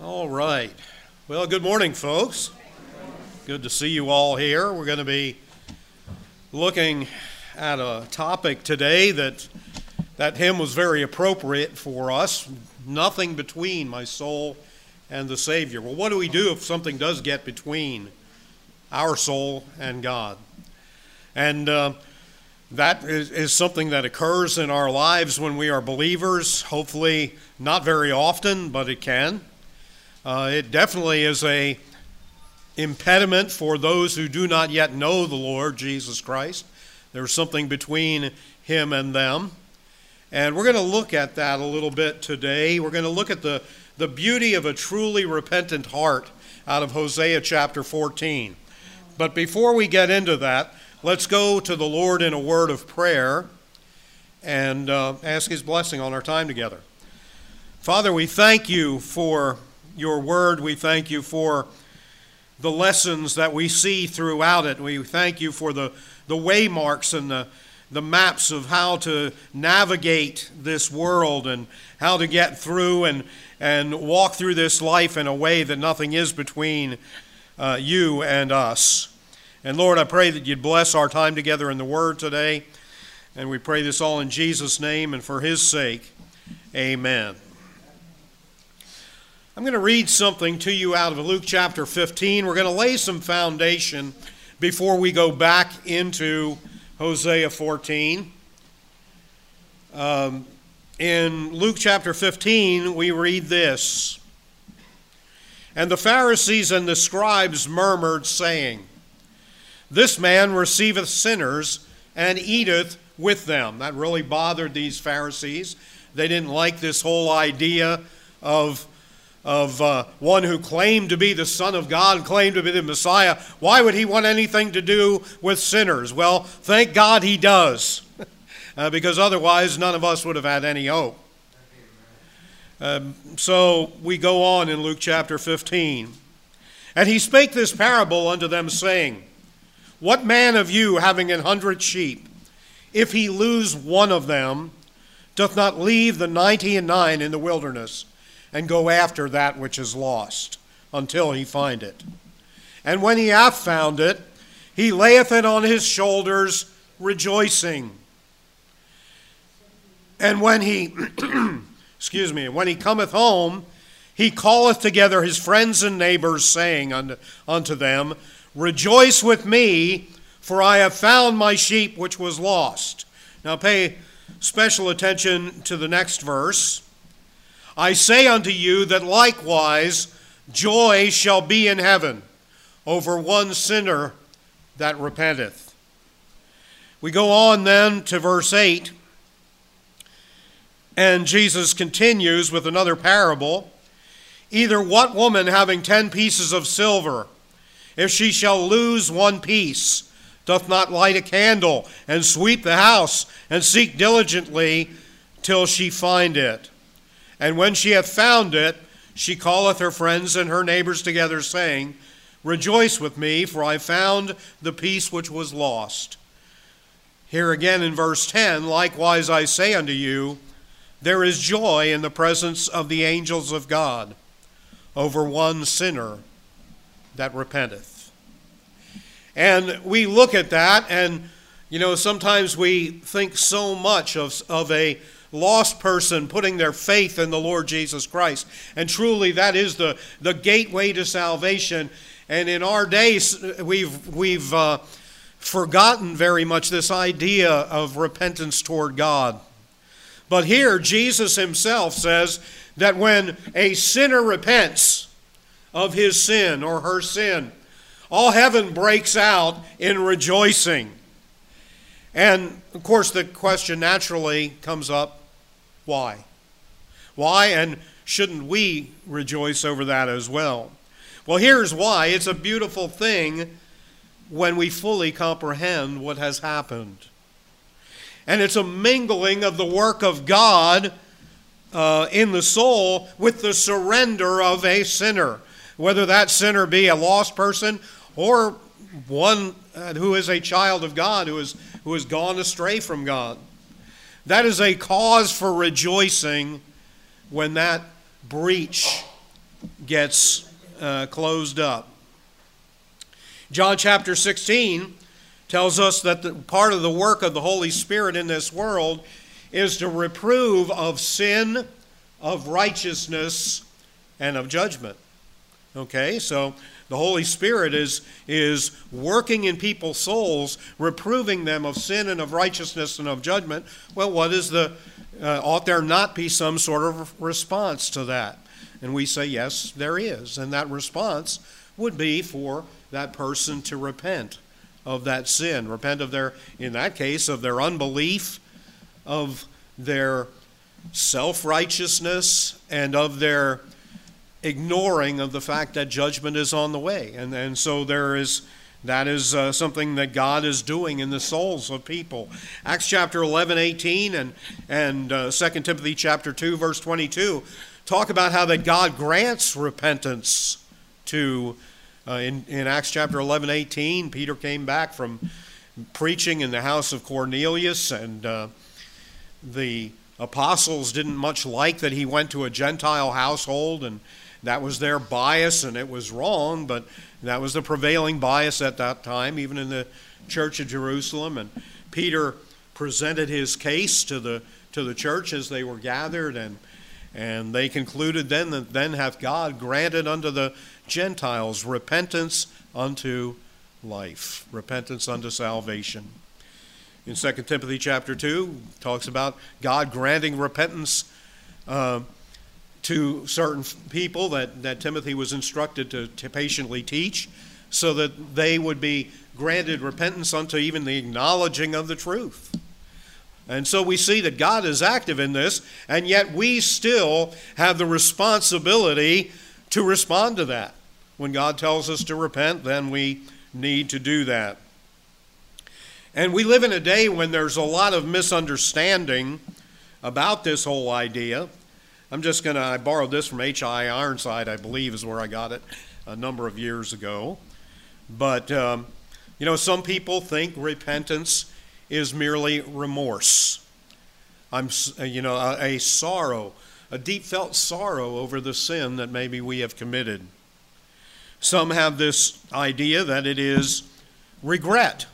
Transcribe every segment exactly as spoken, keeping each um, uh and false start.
All right. Well, good morning, folks. Good to see you all here. We're going to be looking at a topic today that that hymn was very appropriate for us. Nothing between my soul and the Savior. Well, what do we do if something does get between our soul and God? And uh, that is, is something that occurs in our lives when we are believers. Hopefully not very often, but it can. Uh, it definitely is a impediment for those who do not yet know the Lord Jesus Christ. There's something between him and them. And we're going to look at that a little bit today. We're going to look at the, the beauty of a truly repentant heart out of Hosea chapter fourteen. But before we get into that, let's go to the Lord in a word of prayer and uh, ask his blessing on our time together. Father, we thank you for your word. We thank you for the lessons that we see throughout it. We thank you for the, the waymarks and the, the maps of how to navigate this world and how to get through and, and walk through this life in a way that nothing is between uh, you and us. And Lord, I pray that you'd bless our time together in the word today. And we pray this all in Jesus' name and for his sake. Amen. I'm going to read something to you out of Luke chapter fifteen. We're going to lay some foundation before we go back into Hosea fourteen. Um, in Luke chapter fifteen, we read this. And the Pharisees and the scribes murmured, saying, This man receiveth sinners and eateth with them. That really bothered these Pharisees. They didn't like this whole idea of of uh, one who claimed to be the Son of God, claimed to be the Messiah. Why would he want anything to do with sinners? Well, thank God he does, uh, because otherwise none of us would have had any hope. Um, so we go on in Luke chapter fifteen. And he spake this parable unto them, saying, What man of you, having an hundred sheep, if he lose one of them, doth not leave the ninety and nine in the wilderness, and go after that which is lost, until he find it? And when he hath found it, he layeth it on his shoulders, rejoicing. And when he, excuse me, when he cometh home, he calleth together his friends and neighbors, saying unto, unto them, Rejoice with me, for I have found my sheep which was lost. Now pay special attention to the next verse. I say unto you that likewise joy shall be in heaven over one sinner that repenteth. We go on then to verse eight, and Jesus continues with another parable. Either what woman having ten pieces of silver, if she shall lose one piece, doth not light a candle and sweep the house and seek diligently till she find it? And when she hath found it, she calleth her friends and her neighbors together, saying, Rejoice with me, for I found the piece which was lost. Here again in verse ten, Likewise I say unto you, there is joy in the presence of the angels of God over one sinner that repenteth. And we look at that, and, you know, sometimes we think so much of, of a lost person putting their faith in the Lord Jesus Christ. And truly that is the, the gateway to salvation. And in our days, we've, we've uh, forgotten very much this idea of repentance toward God. But here, Jesus himself says that when a sinner repents of his sin or her sin, all heaven breaks out in rejoicing. And, of course, the question naturally comes up, why? Why, and shouldn't we rejoice over that as well? Well, here's why. It's a beautiful thing when we fully comprehend what has happened. And it's a mingling of the work of God uh, in the soul with the surrender of a sinner, whether that sinner be a lost person or one who is a child of God, who is who has gone astray from God. That is a cause for rejoicing when that breach gets uh, closed up. John chapter sixteen tells us that the, part of the work of the Holy Spirit in this world is to reprove of sin, of righteousness, and of judgment. Okay, so the Holy Spirit is, is working in people's souls, reproving them of sin and of righteousness and of judgment. Well, what is the, uh, ought there not be some sort of response to that? And we say, yes, there is. And that response would be for that person to repent of that sin. Repent of their, in that case, of their unbelief, of their self-righteousness, and of their ignoring of the fact that judgment is on the way. And, and so there is, that is uh, something that God is doing in the souls of people. Acts chapter eleven, eighteen, and, and uh, Second Timothy chapter two, verse twenty-two, talk about how that God grants repentance to, uh, in, in Acts chapter eleven, eighteen, Peter came back from preaching in the house of Cornelius, and uh, the apostles didn't much like that he went to a Gentile household, and that was their bias, and it was wrong, but that was the prevailing bias at that time, even in the church of Jerusalem. And Peter presented his case to the to the church as they were gathered, and and they concluded then that then hath God granted unto the Gentiles repentance unto life, repentance unto salvation. In Second Timothy chapter two, talks about God granting repentance uh, to certain people that, that Timothy was instructed to, to patiently teach, so that they would be granted repentance unto even the acknowledging of the truth. And so we see that God is active in this, and yet we still have the responsibility to respond to that. When God tells us to repent, then we need to do that. And we live in a day when there's a lot of misunderstanding about this whole idea. I'm just going to, I borrowed this from H I Ironside, I believe is where I got it a number of years ago. But, um, you know, some people think repentance is merely remorse. I'm, you know, a, a sorrow, a deep felt sorrow over the sin that maybe we have committed. Some have this idea that it is regret.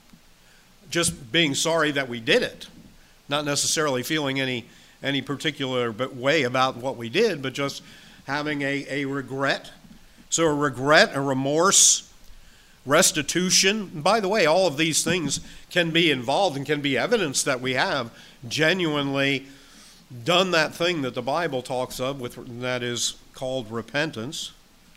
Just being sorry that we did it, not necessarily feeling any any particular way about what we did, but just having a, a regret. So a regret, a remorse, restitution. And by the way, all of these things can be involved and can be evidence that we have genuinely done that thing that the Bible talks of, with that is called repentance.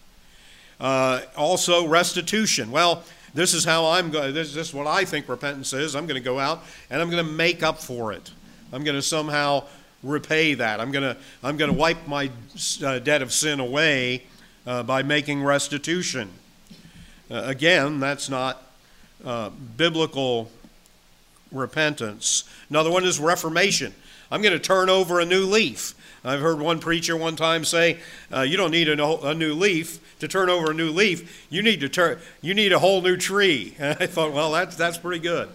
Uh, also restitution. Well, this is how I'm going. This, this is what I think repentance is. I'm going to go out and I'm going to make up for it. I'm going to somehow repay that. I'm going to I'm going to wipe my uh, debt of sin away uh, by making restitution. Uh, again, that's not uh, biblical repentance. Another one is reformation. I'm going to turn over a new leaf. I've heard one preacher one time say, uh, "You don't need a, no, a new leaf to turn over a new leaf. You need to turn. You need a whole new tree." And I thought, well, that's that's pretty good.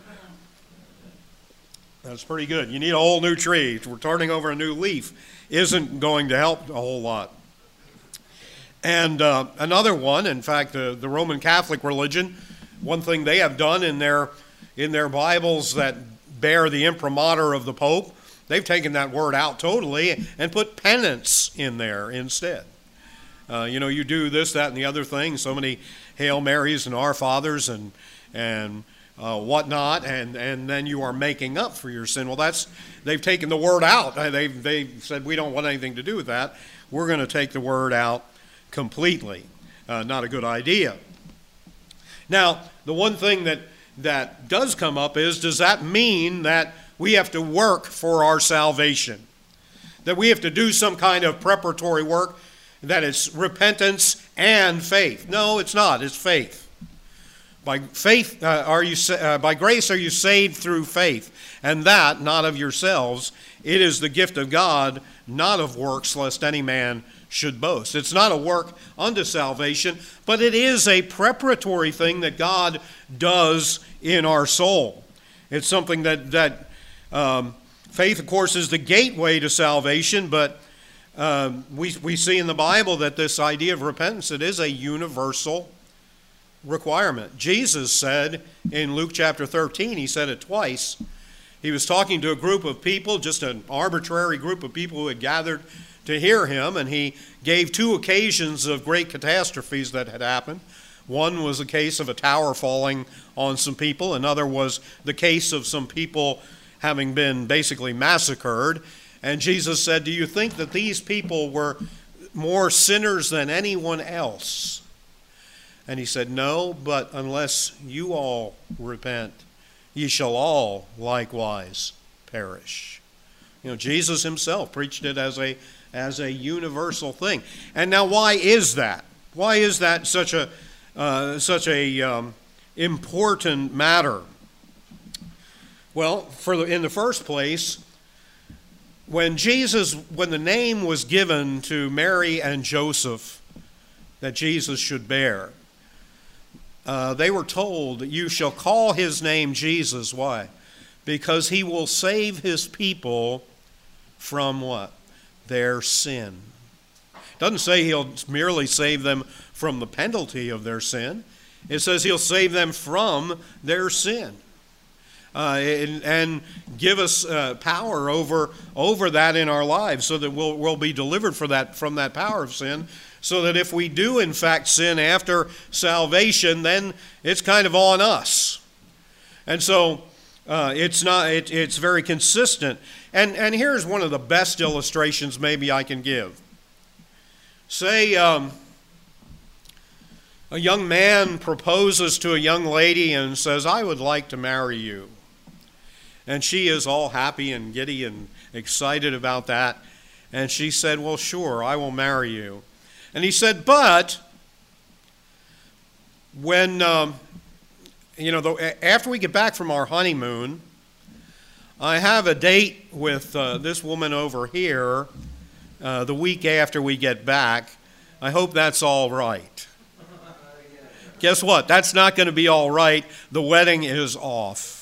That's pretty good. You need a whole new tree. We're turning over a new leaf isn't going to help a whole lot. And uh, another one, in fact, uh, the Roman Catholic religion, one thing they have done in their in their Bibles that bear the imprimatur of the Pope, they've taken that word out totally and put penance in there instead. Uh, you know, you do this, that, and the other thing. So many Hail Marys and Our Fathers and and uh, whatnot, and and then you are making up for your sin. Well, that's they've taken the word out. They've they've said we don't want anything to do with that. We're going to take the word out completely. Uh, not a good idea. Now, the one thing that that does come up is, does that mean that we have to work for our salvation? That we have to do some kind of preparatory work, that it's repentance and faith? No, it's not. It's faith. By faith uh, are you uh, by grace are you saved through faith, and that not of yourselves. It is the gift of God, not of works, lest any man should boast. It's not a work unto salvation, but it is a preparatory thing that God does in our soul. It's something that that um, faith, of course, is the gateway to salvation, but um, we, we see in the Bible that this idea of repentance, it is a universal requirement. Jesus said in Luke chapter thirteen, he said it twice. He was talking to a group of people, just an arbitrary group of people who had gathered to hear him, and he gave two occasions of great catastrophes that had happened. One was a case of a tower falling on some people. Another was the case of some people having been basically massacred. And Jesus said, do you think that these people were more sinners than anyone else? And he said, no, but unless you all repent, ye shall all likewise perish. You know, Jesus himself preached it as a as a universal thing. And now, why is that? Why is that such a uh, such a um, important matter? Well, for the, in the first place, when Jesus, when the name was given to Mary and Joseph that Jesus should bear, uh, they were told, "You shall call his name Jesus." Why? Because he will save his people from what? Their sin. It doesn't say he'll merely save them from the penalty of their sin. It says he'll save them from their sin. Uh, and, and give us uh, power over over that in our lives, so that we'll we'll be delivered for that from that power of sin. So that if we do in fact sin after salvation, then it's kind of on us. And so uh, it's not it, it's very consistent. And and here's one of the best illustrations maybe I can give. Say um, a young man proposes to a young lady and says, "I would like to marry you." And she is all happy and giddy and excited about that. And she said, "Well, sure, I will marry you." And he said, "But when, um, you know, the, after we get back from our honeymoon, I have a date with uh, this woman over here uh, the week after we get back. I hope that's all right." Guess what? That's not going to be all right. The wedding is off.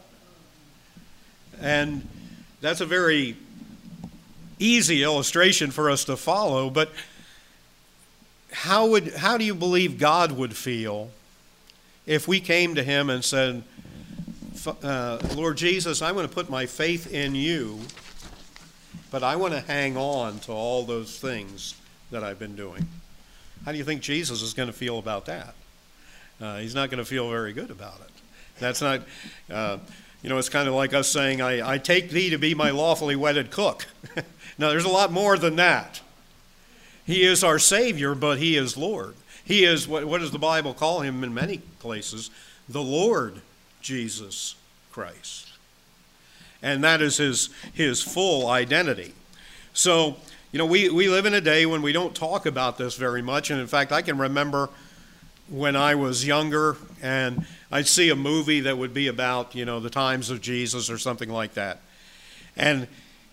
And that's a very easy illustration for us to follow, but how would how do you believe God would feel if we came to him and said, uh, "Lord Jesus, I want to put my faith in you, but I want to hang on to all those things that I've been doing"? How do you think Jesus is going to feel about that? Uh, he's not going to feel very good about it. That's not... Uh, You know, it's kind of like us saying, I, I take thee to be my lawfully wedded cook. Now, there's a lot more than that. He is our Savior, but he is Lord. He is, what, what does the Bible call him in many places? The Lord Jesus Christ. And that is his, his full identity. So, you know, we, we live in a day when we don't talk about this very much. And in fact, I can remember when I was younger and I'd see a movie that would be about, you know, the times of Jesus or something like that. And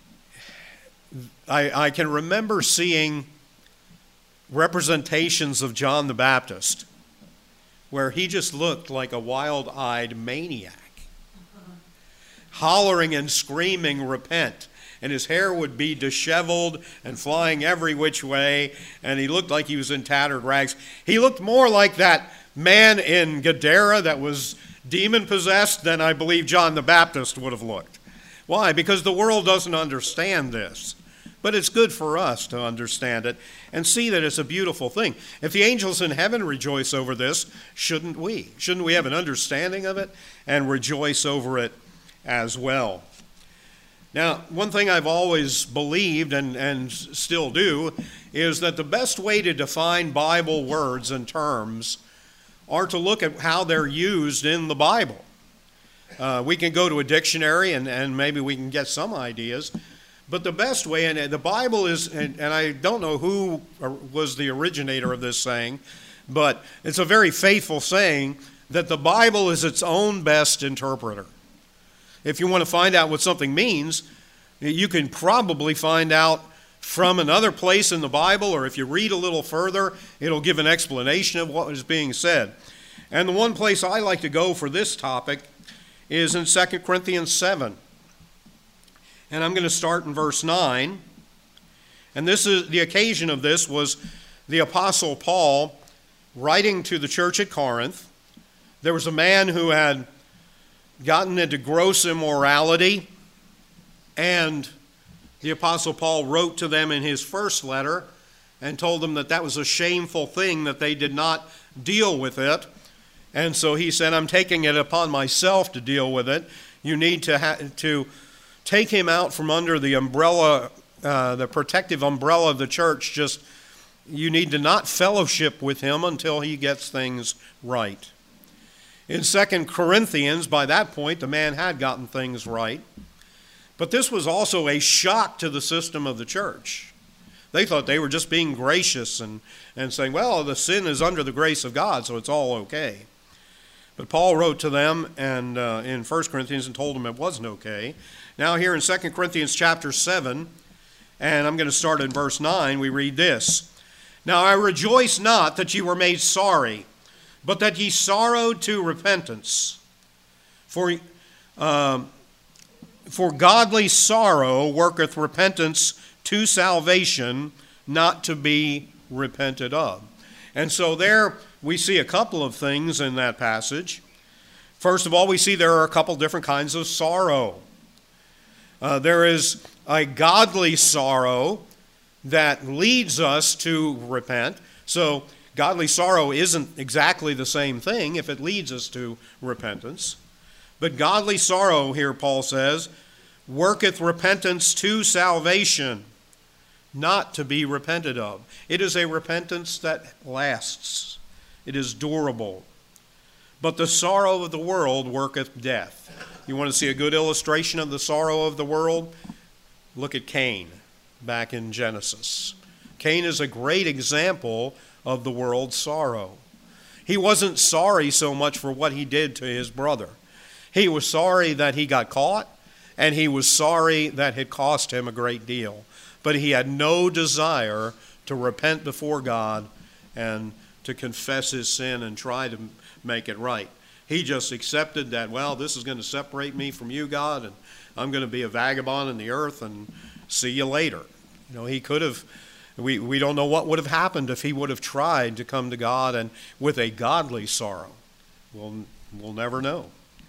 I, I can remember seeing representations of John the Baptist where he just looked like a wild-eyed maniac, hollering and screaming, "Repent." And his hair would be disheveled and flying every which way, and he looked like he was in tattered rags. He looked more like that man in Gadara that was demon-possessed than I believe John the Baptist would have looked. Why? Because the world doesn't understand this. But it's good for us to understand it and see that it's a beautiful thing. If the angels in heaven rejoice over this, shouldn't we? Shouldn't we have an understanding of it and rejoice over it as well? Now, one thing I've always believed and, and still do is that the best way to define Bible words and terms are to look at how they're used in the Bible. Uh, we can go to a dictionary and, and maybe we can get some ideas, but the best way, and the Bible is, and, and I don't know who was the originator of this saying, but it's a very faithful saying that the Bible is its own best interpreter. If you want to find out what something means, you can probably find out from another place in the Bible, or if you read a little further, it'll give an explanation of what is being said. And the one place I like to go for this topic is in Second Corinthians seven. And I'm going to start in verse nine. And this is the occasion of this was the Apostle Paul writing to the church at Corinth. There was a man who had gotten into gross immorality, and the Apostle Paul wrote to them in his first letter and told them that that was a shameful thing, that they did not deal with it. And so he said, I'm taking it upon myself to deal with it. You need to ha- to take him out from under the umbrella, uh, the protective umbrella of the church. Just, you need to not fellowship with him until he gets things right. In Second Corinthians, by that point, the man had gotten things right. But this was also a shock to the system of the church. They thought they were just being gracious and, and saying, well, the sin is under the grace of God, so it's all okay. But Paul wrote to them and uh, in First Corinthians and told them it wasn't okay. Now here in Second Corinthians chapter seven, and I'm going to start in verse nine, we read this. Now I rejoice not that ye were made sorry, but that ye sorrowed to repentance. For, uh, for godly sorrow worketh repentance to salvation, not to be repented of. And so there we see a couple of things in that passage. First of all, we see there are a couple different kinds of sorrow. Uh, there is a godly sorrow that leads us to repent. So godly sorrow isn't exactly the same thing if it leads us to repentance. But godly sorrow, here Paul says, worketh repentance to salvation, not to be repented of. It is a repentance that lasts. It is durable. But the sorrow of the world worketh death. You want to see a good illustration of the sorrow of the world? Look at Cain back in Genesis. Cain is a great example of the world's sorrow. He wasn't sorry so much for what he did to his brother. He was sorry that he got caught, and he was sorry that it cost him a great deal. But he had no desire to repent before God and to confess his sin and try to make it right. He just accepted that, well, this is going to separate me from you, God, and I'm going to be a vagabond in the earth, and see you later. You know, he could have, we, we don't know what would have happened if he would have tried to come to God and with a godly sorrow. We'll, we'll never know.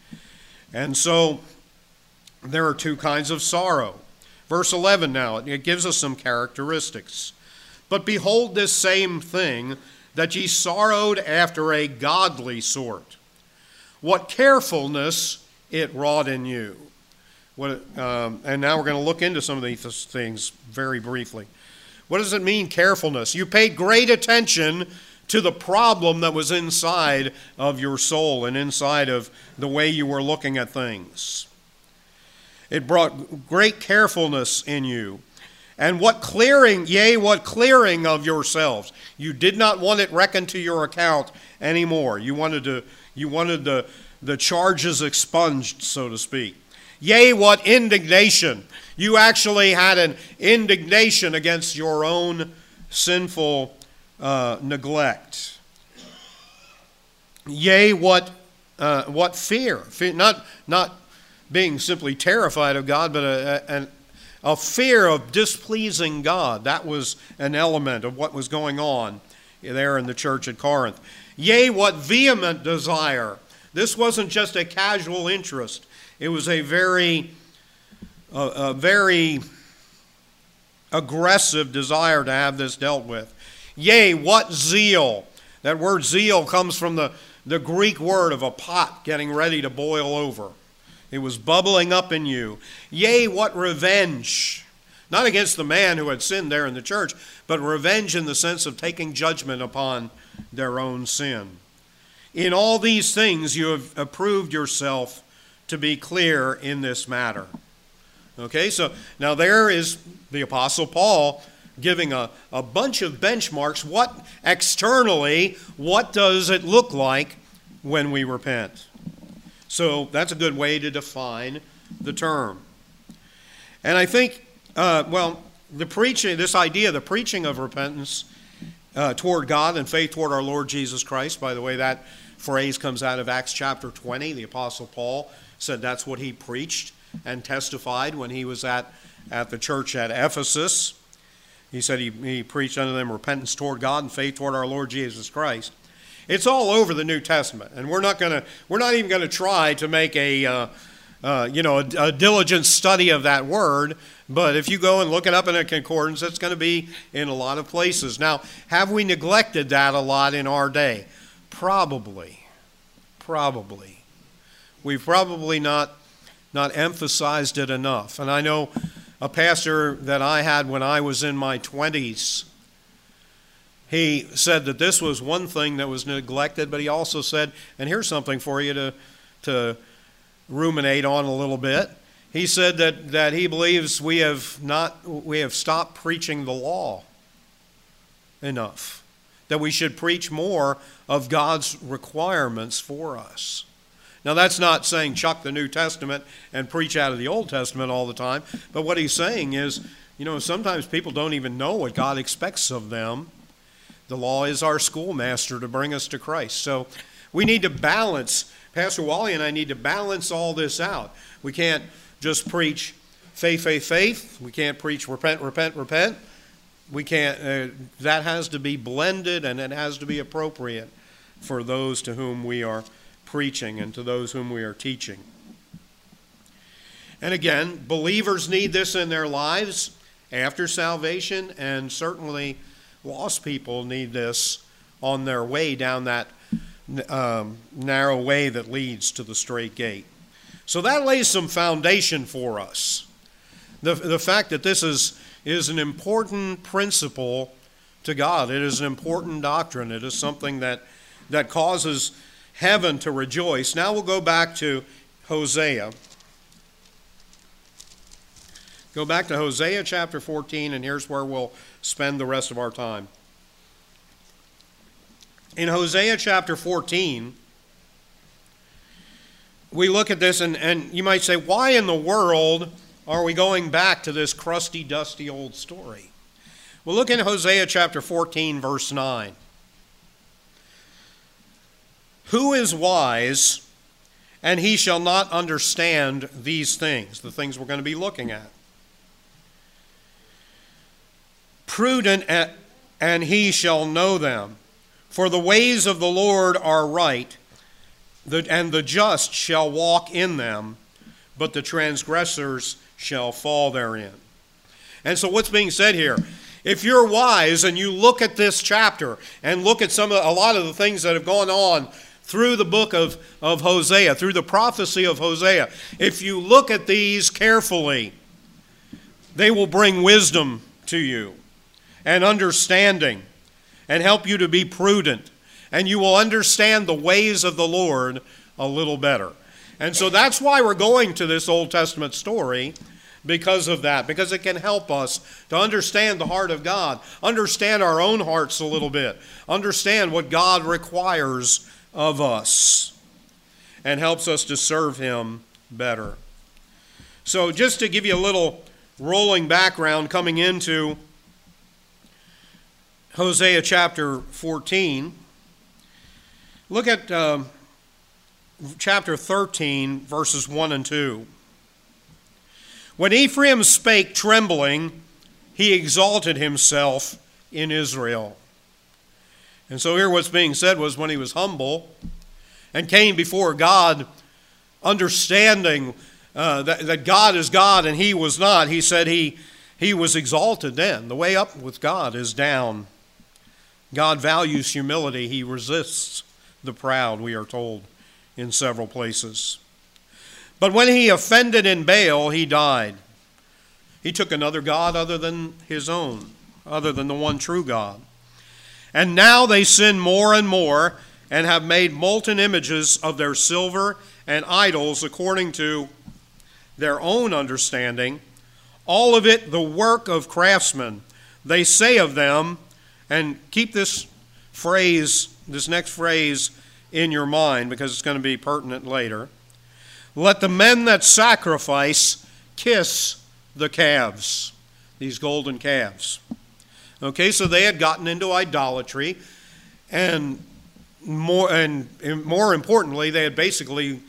And so there are two kinds of sorrow. Verse eleven now, it gives us some characteristics. But behold this same thing, that ye sorrowed after a godly sort. What carefulness it wrought in you. What, um, and now we're going to look into some of these things very briefly. What does it mean, carefulness? You paid great attention to the problem that was inside of your soul and inside of the way you were looking at things. It brought great carefulness in you. And what clearing, yea, what clearing of yourselves. You did not want it reckoned to your account anymore. You wanted to, you wanted the, the charges expunged, so to speak. Yea, what indignation. You actually had an indignation against your own sinful uh, neglect. Yea, what uh, what fear. fear not, not being simply terrified of God, but a, a, a fear of displeasing God. That was an element of what was going on there in the church at Corinth. Yea, what vehement desire. This wasn't just a casual interest. It was a very, uh, a very aggressive desire to have this dealt with. Yea, what zeal. That word zeal comes from the, the Greek word of a pot getting ready to boil over. It was bubbling up in you. Yea, what revenge. Not against the man who had sinned there in the church, but revenge in the sense of taking judgment upon their own sin. In all these things you have approved yourself to be clear in this matter. Okay, so now there is the Apostle Paul giving a, a bunch of benchmarks. What externally, what does it look like when we repent? So that's a good way to define the term. And I think, uh, well, the preaching, this idea, the preaching of repentance uh, toward God and faith toward our Lord Jesus Christ, by the way, that phrase comes out of Acts chapter twenty. The Apostle Paul said that's what he preached and testified when he was at, at the church at Ephesus. He said he, he preached unto them repentance toward God and faith toward our Lord Jesus Christ. It's all over the New Testament, and we're not going to we're not even going to try to make a uh, uh, you know a, a diligent study of that word. But if you go and look it up in a concordance, it's going to be in a lot of places. Now, have we neglected that a lot in our day? Probably, probably. We've probably not not emphasized it enough. And I know a pastor that I had when I was in my twenties. He said that this was one thing that was neglected, but he also said, and here's something for you to, to ruminate on a little bit. He said that, that he believes we have not we have stopped preaching the law enough, that we should preach more of God's requirements for us. Now, that's not saying chuck the New Testament and preach out of the Old Testament all the time, but what he's saying is, you know, sometimes people don't even know what God expects of them. The law is our schoolmaster to bring us to Christ. So we need to balance, Pastor Wally and I need to balance all this out. We can't just preach faith, faith, faith. We can't preach repent, repent, repent. We can't, uh, that has to be blended, and it has to be appropriate for those to whom we are preaching and to those whom we are teaching. And again, believers need this in their lives after salvation, and certainly lost people need this on their way down that um, narrow way that leads to the straight gate. So that lays some foundation for us. The, the fact that this is, is an important principle to God. It is an important doctrine. It is something that, that causes heaven to rejoice. Now we'll go back to Hosea. Go back to Hosea chapter fourteen, and here's where we'll spend the rest of our time. In Hosea chapter fourteen, we look at this, and, and you might say, why in the world are we going back to this crusty, dusty old story? Well, look in Hosea chapter fourteen, verse nine. Who is wise, and he shall not understand these things, the things we're going to be looking at? Prudent, and he shall know them. For the ways of the Lord are right, and the just shall walk in them, but the transgressors shall fall therein. And so what's being said here? If you're wise and you look at this chapter and look at some of, a lot of the things that have gone on through the book of, of Hosea, through the prophecy of Hosea, if you look at these carefully, they will bring wisdom to you and understanding and help you to be prudent. And you will understand the ways of the Lord a little better. And so that's why we're going to this Old Testament story, because of that, because it can help us to understand the heart of God, understand our own hearts a little bit, understand what God requires of us, and helps us to serve Him better. So just to give you a little rolling background coming into Hosea chapter fourteen, look at uh, chapter thirteen, verses one and two. When Ephraim spake trembling, he exalted himself in Israel. And so here what's being said was when he was humble and came before God, understanding uh, that, that God is God and he was not, he said he, he was exalted then. The way up with God is down. God values humility. He resists the proud, we are told in several places. But when he offended in Baal, he died. He took another god other than his own, other than the one true God. And now they sin more and more, and have made molten images of their silver and idols according to their own understanding, all of it the work of craftsmen. They say of them, and keep this phrase, this next phrase in your mind, because it's going to be pertinent later. Let the men that sacrifice kiss the calves, these golden calves. Okay, so they had gotten into idolatry, and more and more importantly, they had basically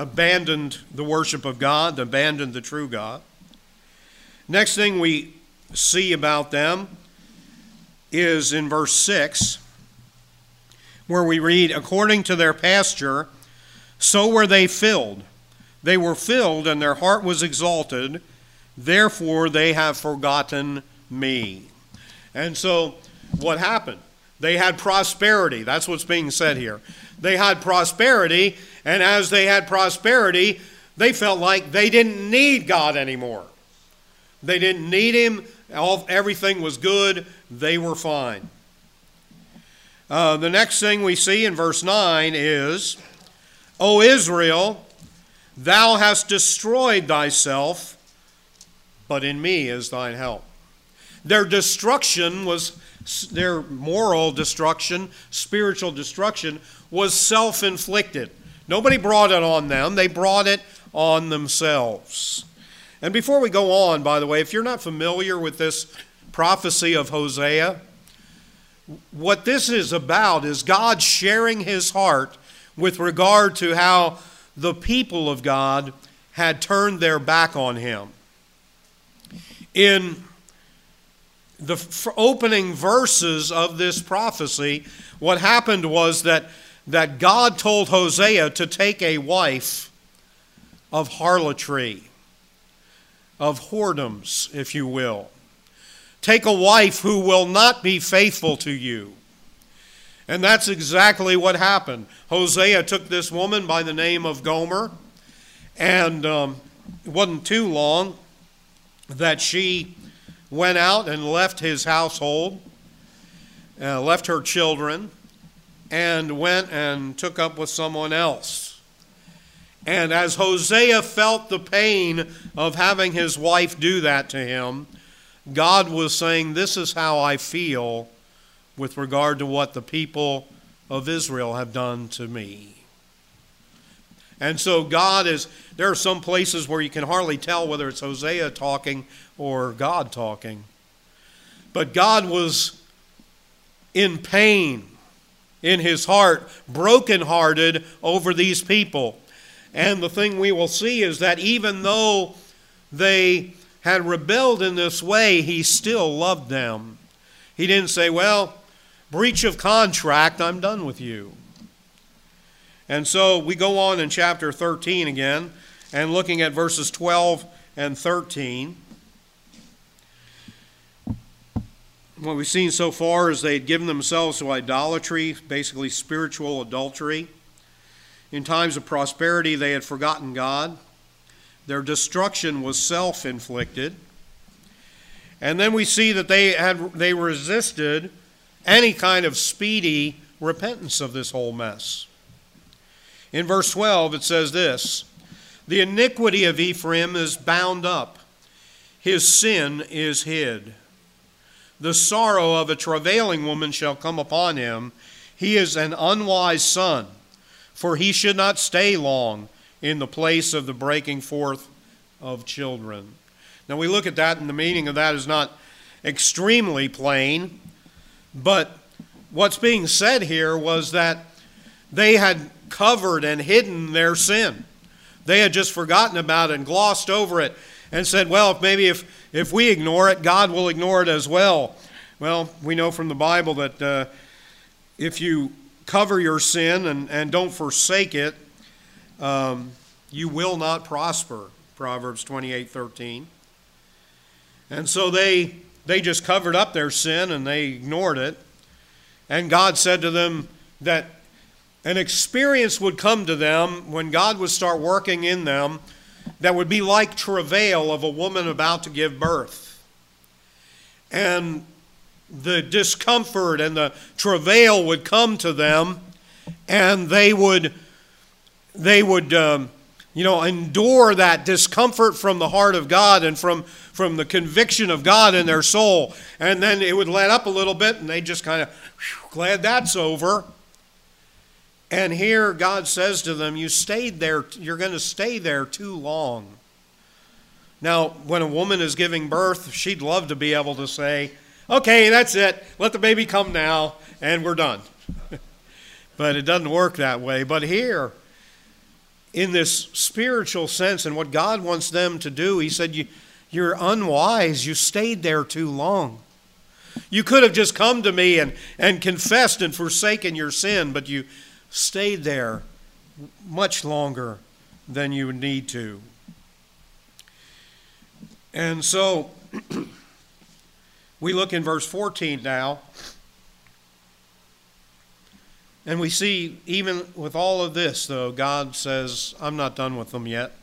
abandoned the worship of God, abandoned the true God. Next thing we see about them is in verse six, where we read, according to their pasture, so were they filled. They were filled, and their heart was exalted. Therefore they have forgotten me. And so what happened? They had prosperity. That's what's being said here. They had prosperity, and as they had prosperity, they felt like they didn't need God anymore. They didn't need him. All, everything was good. They were fine. Uh, the next thing we see in verse nine is, O Israel, thou hast destroyed thyself, but in me is thine help. Their destruction was, their moral destruction, spiritual destruction, was self-inflicted. Nobody brought it on them. They brought it on themselves. And before we go on, by the way, if you're not familiar with this prophecy of Hosea, what this is about is God sharing his heart with regard to how the people of God had turned their back on him. In the opening verses of this prophecy, what happened was that, that God told Hosea to take a wife of harlotry, of whoredoms, if you will. Take a wife who will not be faithful to you. And that's exactly what happened. Hosea took this woman by the name of Gomer, and um, it wasn't too long that she went out and left his household, uh, left her children, and went and took up with someone else. And as Hosea felt the pain of having his wife do that to him, God was saying, this is how I feel with regard to what the people of Israel have done to me. And so God is, there are some places where you can hardly tell whether it's Hosea talking or God talking. But God was in pain in his heart, brokenhearted over these people. And the thing we will see is that even though they had rebelled in this way, he still loved them. He didn't say, well, breach of contract, I'm done with you. And so we go on in chapter thirteen again, and looking at verses twelve and thirteen. What we've seen so far is they had given themselves to idolatry, basically spiritual adultery. In times of prosperity, they had forgotten God. Their destruction was self-inflicted. And then we see that they had they resisted any kind of speedy repentance of this whole mess. In verse twelve, it says this, the iniquity of Ephraim is bound up, his sin is hid. The sorrow of a travailing woman shall come upon him. He is an unwise son, for he should not stay long in the place of the breaking forth of children. Now we look at that, and the meaning of that is not extremely plain, but what's being said here was that they had covered and hidden their sin. They had just forgotten about it and glossed over it and said, well, if maybe if, if we ignore it, God will ignore it as well. Well, we know from the Bible that uh, if you cover your sin and, and don't forsake it, um, you will not prosper. Proverbs twenty-eight thirteen. And so they they just covered up their sin and they ignored it. And God said to them that an experience would come to them when God would start working in them that would be like travail of a woman about to give birth. And the discomfort and the travail would come to them, and they would, they would, um, you know, endure that discomfort from the heart of God and from, from the conviction of God in their soul. And then it would let up a little bit, and they just kind of, whew, glad that's over. And here God says to them, you stayed there, you're going to stay there too long. Now, when a woman is giving birth, she'd love to be able to say, okay, that's it. Let the baby come now, and we're done. But it doesn't work that way. But here, in this spiritual sense, and what God wants them to do, he said, you, You're unwise. You stayed there too long. You could have just come to me and, and confessed and forsaken your sin, but you stayed there much longer than you need to. And so we look in verse fourteen now, and we see even with all of this, though, God says, I'm not done with them yet.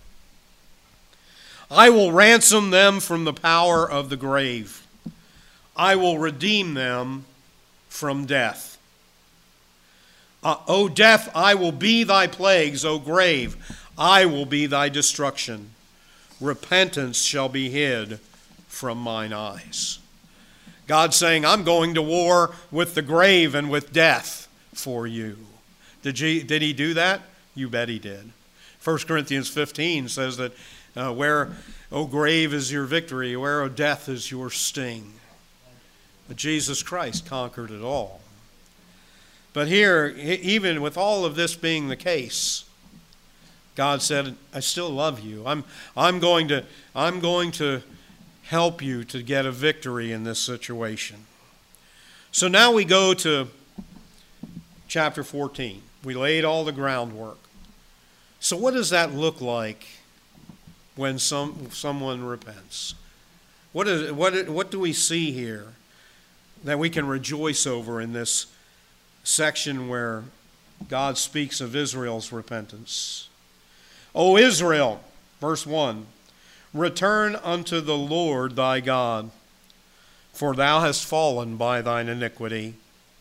I will ransom them from the power of the grave. I will redeem them from death. Uh, o death, I will be thy plagues. O grave, I will be thy destruction. Repentance shall be hid from mine eyes. God saying, I'm going to war with the grave and with death for you. Did he, did he do that? You bet he did. First Corinthians fifteen says that uh, where, O grave, is your victory, where, O death, is your sting. But Jesus Christ conquered it all. But here, even with all of this being the case, God said, I still love you. I'm, I'm, going to, I'm going to help you to get a victory in this situation. So now we go to chapter fourteen. We laid all the groundwork. So what does that look like when some someone repents? What is what what do we see here that we can rejoice over in this section where God speaks of Israel's repentance? O Israel, verse one, return unto the Lord thy God, for thou hast fallen by thine iniquity.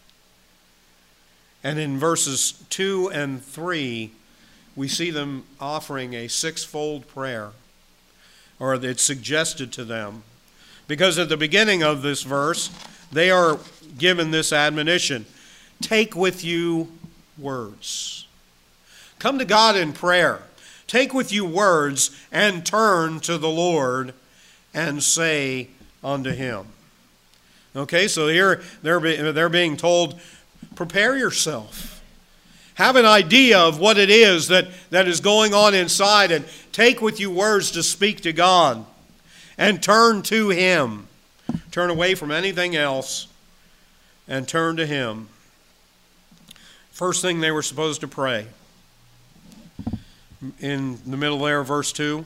And in verses two and three, we see them offering a sixfold prayer, or it's suggested to them. Because at the beginning of this verse, they are given this admonition: take with you words. Come to God in prayer. Take with you words and turn to the Lord and say unto him. Okay, so here they're, be, they're being told, prepare yourself. Have an idea of what it is that, that is going on inside, and take with you words to speak to God and turn to him. Turn away from anything else and turn to him. First thing they were supposed to pray. In the middle there, verse two.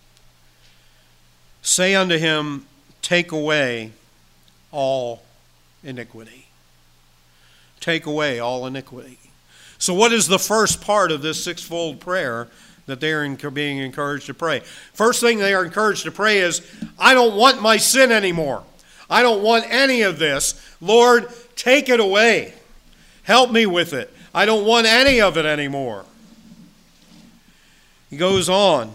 Say unto him, take away all iniquity. Take away all iniquity. So what is the first part of this sixfold prayer that they are being encouraged to pray? First thing they are encouraged to pray is, I don't want my sin anymore. I don't want any of this. Lord, take it away. Help me with it. I don't want any of it anymore. He goes on,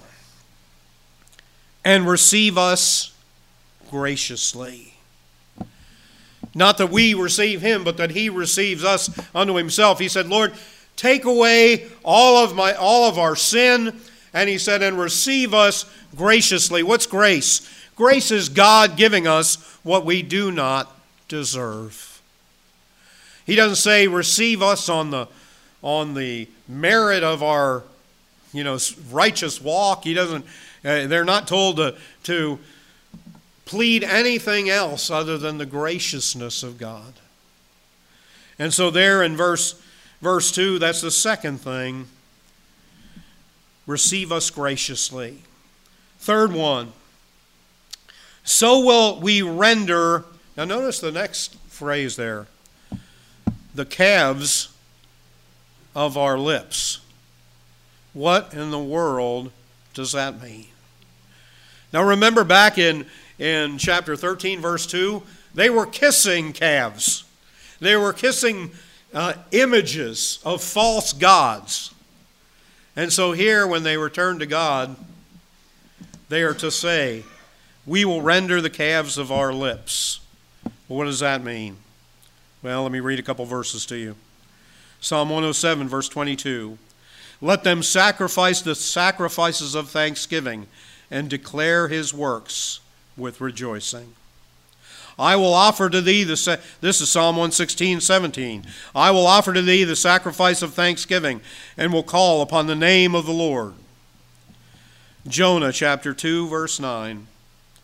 and receive us graciously. Not that we receive him, but that he receives us unto himself. He said, Lord, take away all of my all of our sin. And he said, and receive us graciously. What's grace? Grace is God giving us what we do not deserve. He doesn't say receive us on the on the merit of our, you know, righteous walk. He doesn't. Uh, they're not told to to plead anything else other than the graciousness of God. And so there in verse verse two, that's the second thing. Receive us graciously. Third one. So will we render. Now notice the next phrase there. The calves of our lips. What in the world does that mean? Now remember back in, in chapter thirteen, verse two, they were kissing calves. They were kissing uh, images of false gods. And so here, when they return to God, they are to say, we will render the calves of our lips. Well, what does that mean? Well, let me read a couple verses to you. Psalm one oh seven, verse twenty-two. Let them sacrifice the sacrifices of thanksgiving and declare his works with rejoicing. I will offer to thee the, sa- this is Psalm one sixteen, seventeen. I will offer to thee the sacrifice of thanksgiving and will call upon the name of the Lord. Jonah chapter two, verse nine.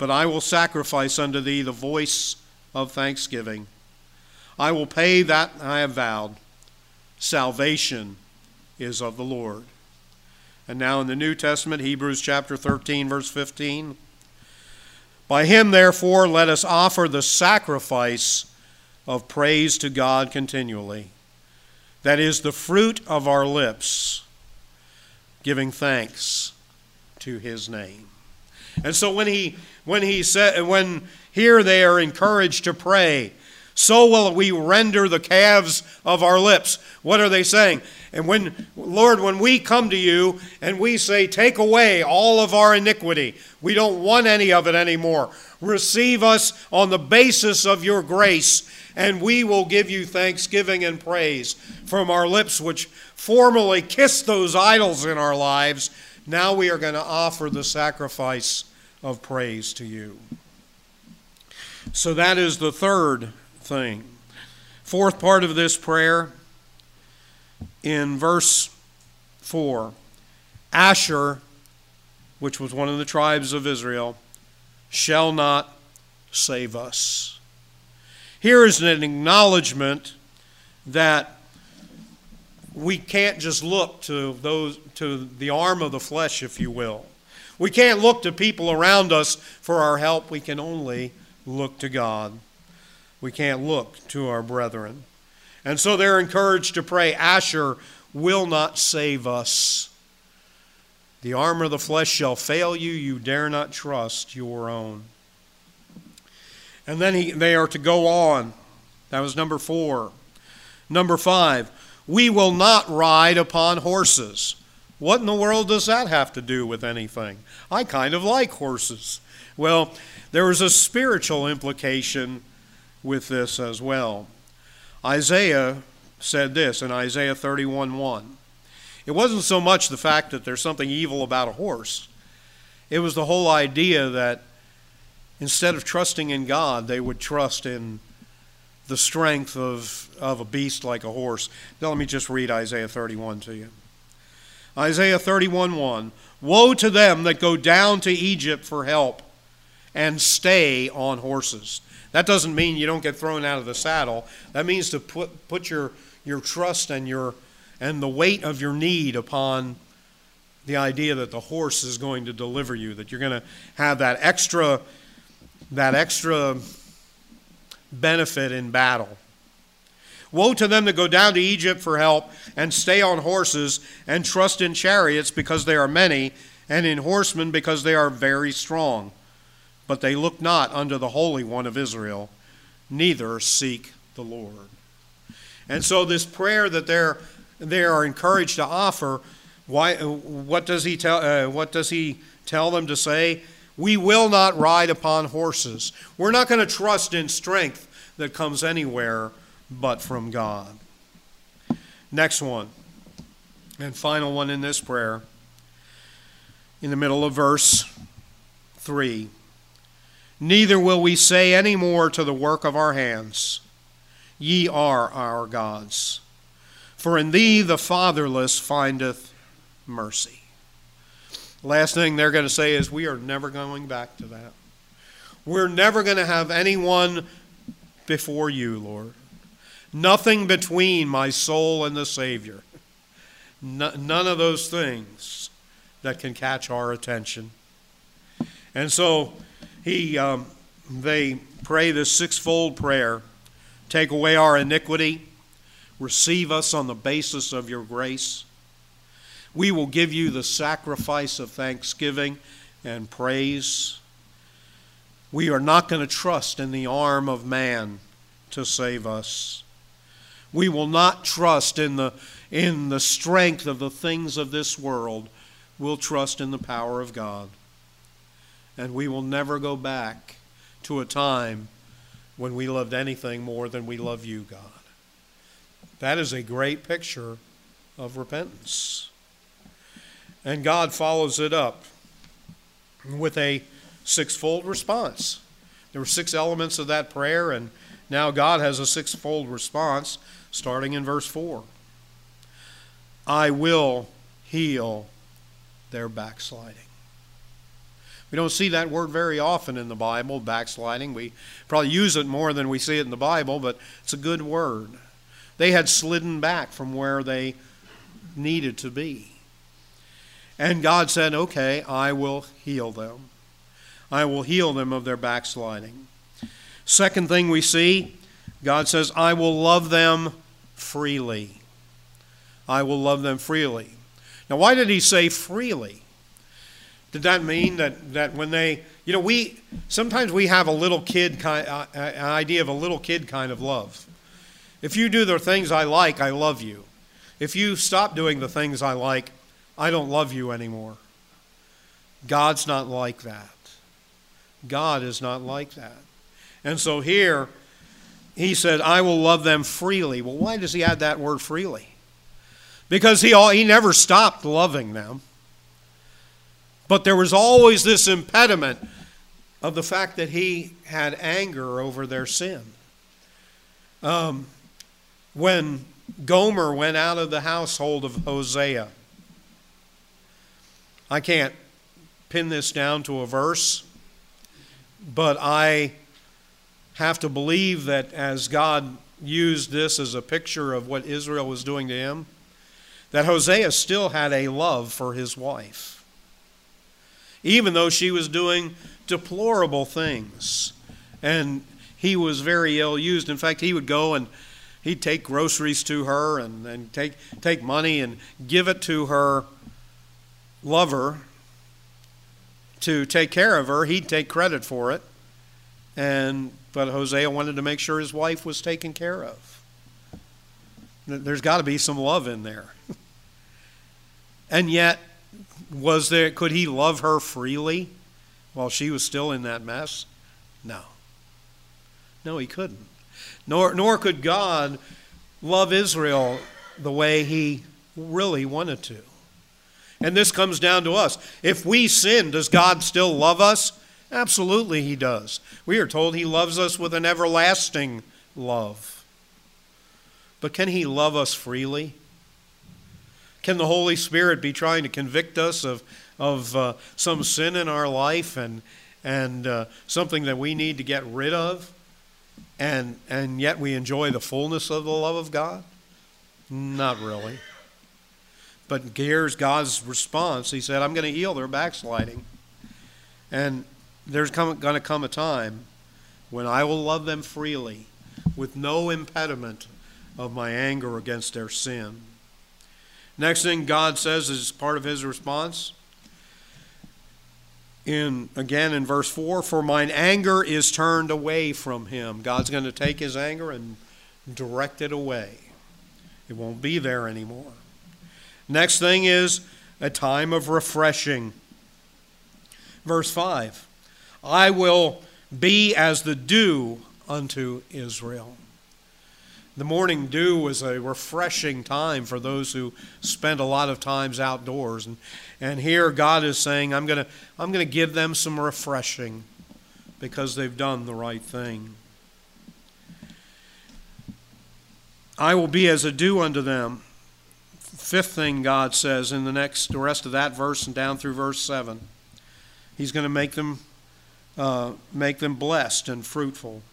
But I will sacrifice unto thee the voice of thanksgiving. I will pay that I have vowed. Salvation is of the Lord. And now in the New Testament, Hebrews chapter thirteen, verse fifteen. By him, therefore, let us offer the sacrifice of praise to God continually. That is the fruit of our lips, giving thanks to his name. And so when he when he said when here they are encouraged to pray, so will we render the calves of our lips. What are they saying? And when, Lord, when we come to you and we say, take away all of our iniquity, we don't want any of it anymore. Receive us on the basis of your grace, and we will give you thanksgiving and praise from our lips, which formerly kissed those idols in our lives. Now we are going to offer the sacrifice of praise to you. So that is the third thing. Fourth part of this prayer, in verse four, Asher, which was one of the tribes of Israel, shall not save us. Here is an acknowledgement that we can't just look to those to the arm of the flesh, if you will. We can't look to people around us for our help. We can only look to God. We can't look to our brethren. And so they're encouraged to pray, Asher will not save us. The arm of the flesh shall fail you. You dare not trust your own. And then he, they are to go on. That was number four. Number five, we will not ride upon horses. What in the world does that have to do with anything? I kind of like horses. Well, there is a spiritual implication with this as well. Isaiah said this in Isaiah thirty-one one. It wasn't so much the fact that there's something evil about a horse. It was the whole idea that instead of trusting in God, they would trust in the strength of, of a beast like a horse. Now let me just read Isaiah thirty-one to you. Isaiah thirty-one one. Woe to them that go down to Egypt for help and stay on horses. That doesn't mean you don't get thrown out of the saddle. That means to put put your, your trust and your and the weight of your need upon the idea that the horse is going to deliver you, that you're going to have that extra that extra benefit in battle. Woe to them that go down to Egypt for help and stay on horses and trust in chariots because they are many, and in horsemen because they are very strong. But they look not unto the Holy One of Israel, neither seek the Lord. And so this prayer that they're they are encouraged to offer, why? What does he tell? Uh, what does he tell them to say? We will not ride upon horses. We're not going to trust in strength that comes anywhere but from God. Next one, and final one in this prayer, in the middle of verse three. Neither will we say any more to the work of our hands, ye are our gods. For in thee the fatherless findeth mercy. Last thing they're going to say is, we are never going back to that. We're never going to have anyone before you, Lord. Nothing between my soul and the Savior. No, none of those things that can catch our attention. And so he, um, they pray this sixfold prayer. Take away our iniquity. Receive us on the basis of your grace. We will give you the sacrifice of thanksgiving and praise. We are not going to trust in the arm of man to save us. We will not trust in the, in the strength of the things of this world. We'll trust in the power of God. And we will never go back to a time when we loved anything more than we love you, God. That is a great picture of repentance. And God follows it up with a sixfold response. There were six elements of that prayer, and now God has a sixfold response, starting in verse four. I will heal their backsliding. We don't see that word very often in the Bible, backsliding. We probably use it more than we see it in the Bible, but it's a good word. They had slidden back from where they needed to be. And God said, okay, I will heal them. I will heal them of their backsliding. Second thing we see, God says, I will love them freely. I will love them freely. Now, why did he say freely? Did that mean that, that when they, you know, we, sometimes we have a little kid kind, uh, an idea of a little kid kind of love. If you do the things I like, I love you. If you stop doing the things I like, I don't love you anymore. God's not like that. God is not like that. And so here, he said, I will love them freely. Well, why does he add that word freely? Because he, he never stopped loving them. But there was always this impediment of the fact that he had anger over their sin. Um, when Gomer went out of the household of Hosea, I can't pin this down to a verse, but I have to believe that as God used this as a picture of what Israel was doing to him, that Hosea still had a love for his wife, even though she was doing deplorable things. And he was very ill used. In fact, he would go and he'd take groceries to her and, and take, take money and give it to her lover to take care of her. He'd take credit for it. And but Hosea wanted to make sure his wife was taken care of. There's got to be some love in there. And yet, was there, could he love her freely while she was still in that mess? No. No, he couldn't. Nor, nor could God love Israel the way he really wanted to. And this comes down to us. If we sin, does God still love us? Absolutely he does. We are told he loves us with an everlasting love. But can he love us freely? Can the Holy Spirit be trying to convict us of, of uh, some sin in our life and, and uh, something that we need to get rid of, and, and yet we enjoy the fullness of the love of God? Not really. But here's God's response. He said, I'm going to heal their backsliding. And there's going to come a time when I will love them freely with no impediment of my anger against their sin. Next thing God says as part of his response, in again in verse four, for mine anger is turned away from him. God's going to take his anger and direct it away. It won't be there anymore. Next thing is a time of refreshing. Verse five, I will be as the dew unto Israel. The morning dew was a refreshing time for those who spent a lot of times outdoors. And, and here God is saying, I'm going to I'm going to give them some refreshing because they've done the right thing. I will be as a dew unto them. Fifth thing God says in the next, the rest of that verse and down through verse seven. He's going to make them, uh, make them blessed and fruitful.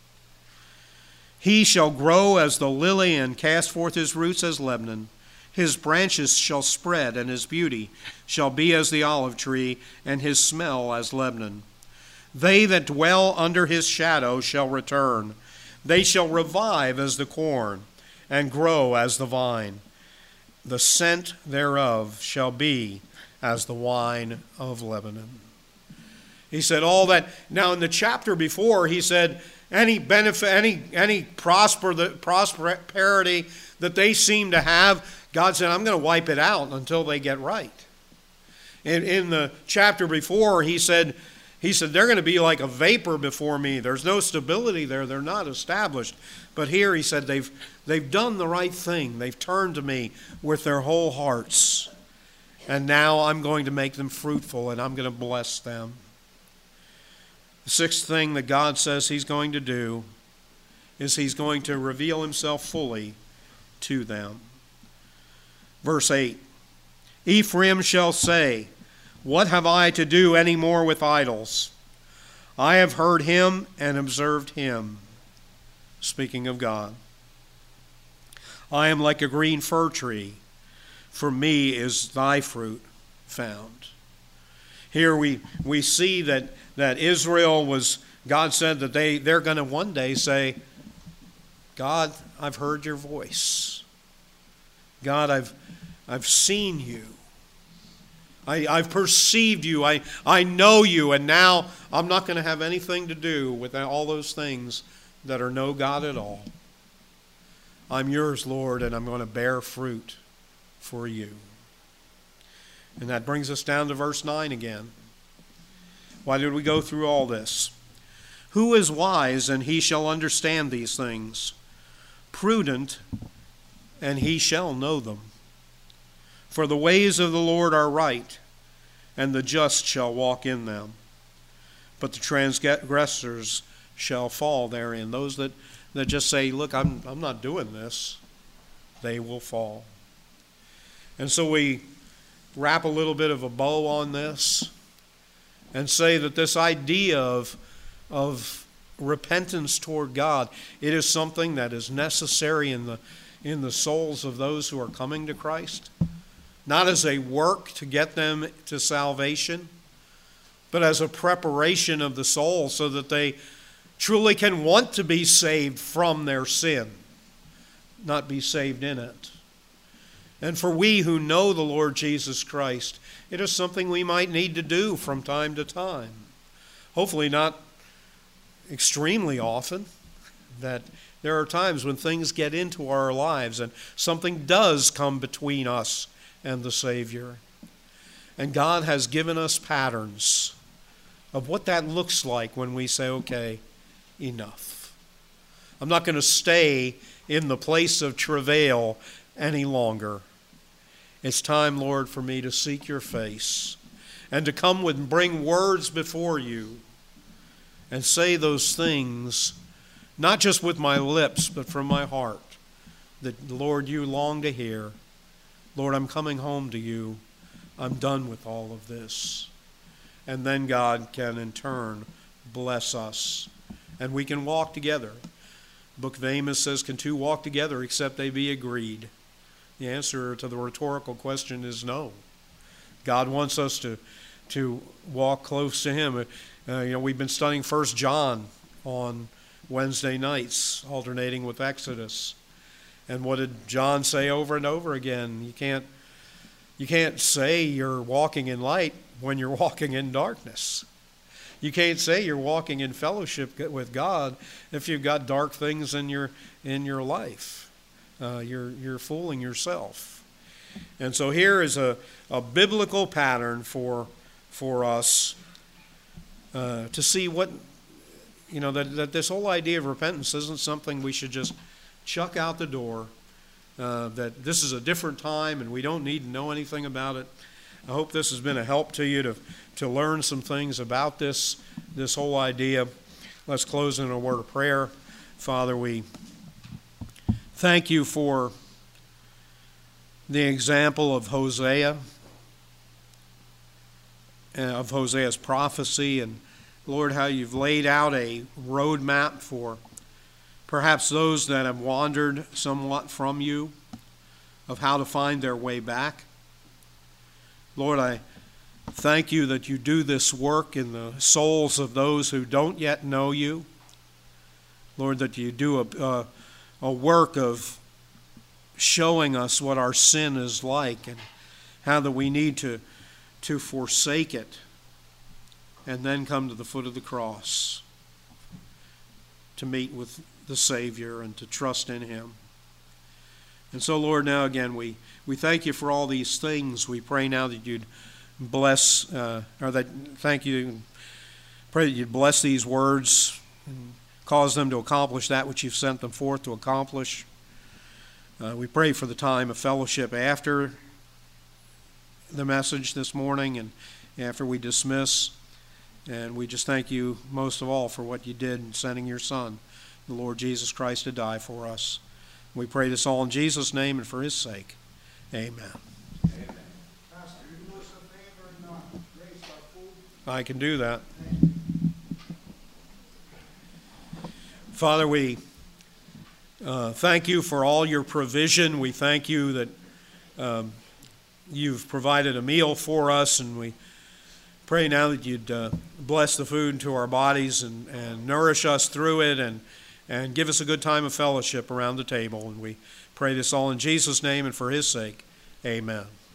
He shall grow as the lily and cast forth his roots as Lebanon. His branches shall spread, and his beauty shall be as the olive tree, and his smell as Lebanon. They that dwell under his shadow shall return. They shall revive as the corn, and grow as the vine. The scent thereof shall be as the wine of Lebanon. He said all that. Now in the chapter before, he said, Any benefit, any any prosper the prosperity that they seem to have, God said, I'm going to wipe it out until they get right. In in the chapter before, he said, he said they're going to be like a vapor before me. There's no stability there. They're not established. But here he said they've they've done the right thing. They've turned to me with their whole hearts, and now I'm going to make them fruitful, and I'm going to bless them. The sixth thing that God says he's going to do is he's going to reveal himself fully to them. Verse eight, Ephraim shall say, What have I to do any more with idols? I have heard him and observed him. Speaking of God. I am like a green fir tree. For me is thy fruit found. Here we, we see that, that Israel was, God said that they, they're going to one day say, God, I've heard your voice. God, I've, I've seen you. I, I've perceived you. I, I know you. And now I'm not going to have anything to do with all those things that are no God at all. I'm yours, Lord, and I'm going to bear fruit for you. And that brings us down to verse nine again. Why did we go through all this? Who is wise, and he shall understand these things? Prudent, and he shall know them. For the ways of the Lord are right, and the just shall walk in them. But the transgressors shall fall therein. Those that, that just say, look, I'm, I'm not doing this, they will fall. And so we wrap a little bit of a bow on this and say that this idea of, of repentance toward God, it is something that is necessary in the, in the souls of those who are coming to Christ. Not as a work to get them to salvation, but as a preparation of the soul so that they truly can want to be saved from their sin, not be saved in it. And for we who know the Lord Jesus Christ, it is something we might need to do from time to time. Hopefully not extremely often, that there are times when things get into our lives and something does come between us and the Savior. And God has given us patterns of what that looks like when we say, okay, enough. I'm not going to stay in the place of travail any longer. It's time, Lord, for me to seek your face and to come with and bring words before you and say those things, not just with my lips, but from my heart, that, Lord, you long to hear. Lord, I'm coming home to you. I'm done with all of this. And then God can, in turn, bless us. And we can walk together. The book of Amos says, can two walk together except they be agreed? The answer to the rhetorical question is no. God wants us to, to walk close to him. Uh, you know, we've been studying First John on Wednesday nights, alternating with Exodus. And what did John say over and over again? You can't, you can't say you're walking in light when you're walking in darkness. You can't say you're walking in fellowship with God if you've got dark things in your in your life. Uh, you're you're fooling yourself. And so here is a, a biblical pattern for for us uh, to see what, you know, that, that this whole idea of repentance isn't something we should just chuck out the door, uh, that this is a different time and we don't need to know anything about it. I hope this has been a help to you to, to learn some things about this, this whole idea. Let's close in a word of prayer. Father, we thank you for the example of Hosea, uh, of Hosea's prophecy, and Lord, how you've laid out a roadmap for perhaps those that have wandered somewhat from you, of how to find their way back. Lord, I thank you that you do this work in the souls of those who don't yet know you. Lord, that you do a, a, a work of showing us what our sin is like and how that we need to, to forsake it and then come to the foot of the cross to meet with the Savior and to trust in him. And so, Lord, now again, we, we thank you for all these things. We pray now that you'd bless, uh, or that, thank you, pray that you'd bless these words and cause them to accomplish that which you've sent them forth to accomplish. Uh, we pray for the time of fellowship after the message this morning and after we dismiss. And we just thank you most of all for what you did in sending your Son, the Lord Jesus Christ, to die for us. We pray this all in Jesus' name and for his sake. Amen. Amen. Pastor, do us a favor and uh, I can do that. Father, we uh, thank you for all your provision. We thank you that um, you've provided a meal for us, and we pray now that you'd uh, bless the food into our bodies and, and nourish us through it, and, and give us a good time of fellowship around the table. And we pray this all in Jesus' name and for his sake. Amen.